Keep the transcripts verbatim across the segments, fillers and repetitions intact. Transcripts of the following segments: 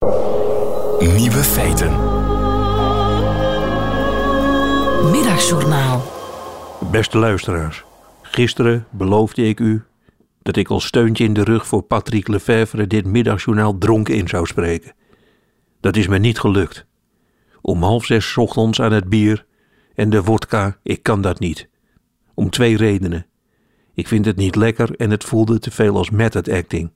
Nieuwe feiten. Middagjournaal. Beste luisteraars, gisteren beloofde ik u dat ik als steuntje in de rug voor Patrick Lefevre dit middagjournaal dronken in zou spreken. Dat is me niet gelukt. Om half zes 's ochtends aan het bier en de wodka, ik kan dat niet. Om twee redenen. Ik vind het niet lekker en het voelde te veel als method acting.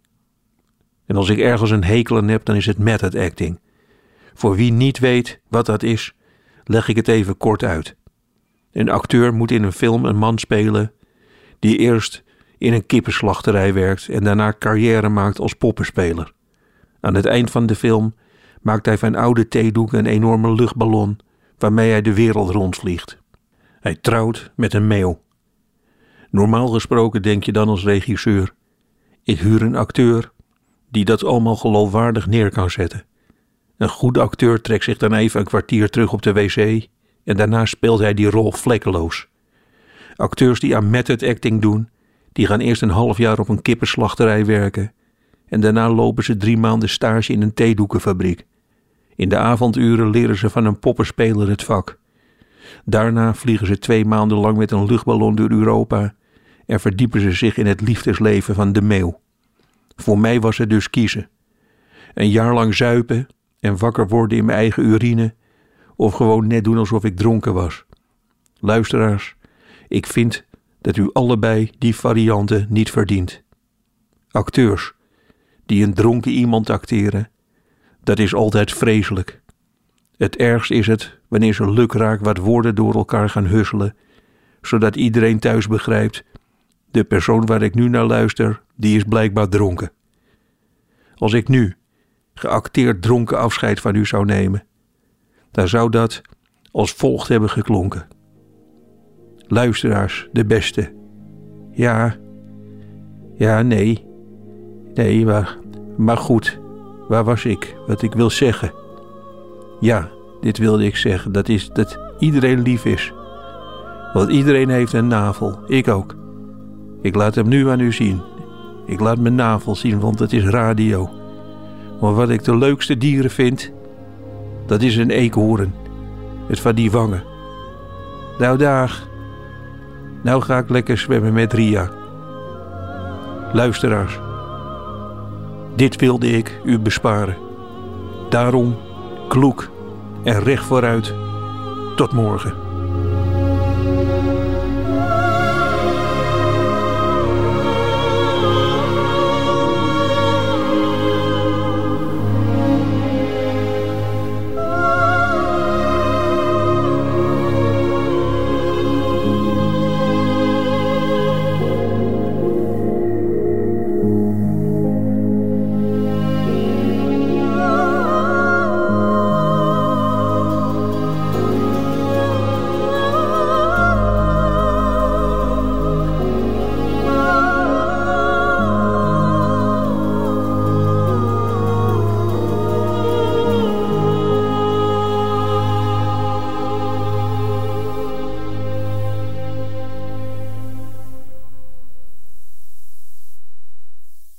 En als ik ergens een hekel aan heb, dan is het method acting. Voor wie niet weet wat dat is, leg ik het even kort uit. Een acteur moet in een film een man spelen die eerst in een kippenslachterij werkt en daarna carrière maakt als poppenspeler. Aan het eind van de film maakt hij van oude theedoek een enorme luchtballon waarmee hij de wereld rondvliegt. Hij trouwt met een meeuw. Normaal gesproken denk je dan als regisseur: ik huur een acteur die dat allemaal geloofwaardig neer kan zetten. Een goede acteur trekt zich dan even een kwartier terug op de wc en daarna speelt hij die rol vlekkeloos. Acteurs die aan method acting doen, die gaan eerst een half jaar op een kippenslachterij werken en daarna lopen ze drie maanden stage in een theedoekenfabriek. In de avonduren leren ze van een poppenspeler het vak. Daarna vliegen ze twee maanden lang met een luchtballon door Europa en verdiepen ze zich in het liefdesleven van de meeuw. Voor mij was het dus kiezen. Een jaar lang zuipen en wakker worden in mijn eigen urine of gewoon net doen alsof ik dronken was. Luisteraars, ik vind dat u allebei die varianten niet verdient. Acteurs die een dronken iemand acteren, dat is altijd vreselijk. Het ergst is het wanneer ze lukraak wat woorden door elkaar gaan husselen, zodat iedereen thuis begrijpt: de persoon waar ik nu naar luister, die is blijkbaar dronken. Als ik nu geacteerd dronken afscheid van u zou nemen, dan zou dat als volgt hebben geklonken. Luisteraars, de beste. Ja, ja, nee, nee, maar, maar goed, waar was ik? Wat ik wil zeggen. Ja, dit wilde ik zeggen, dat is dat iedereen lief is. Want iedereen heeft een navel, ik ook. Ik laat hem nu aan u zien. Ik laat mijn navel zien, want het is radio. Maar wat ik de leukste dieren vind, dat is een eekhoorn. Het van die wangen. Nou dag. Nou ga ik lekker zwemmen met Ria. Luisteraars, dit wilde ik u besparen. Daarom kloek en recht vooruit. Tot morgen.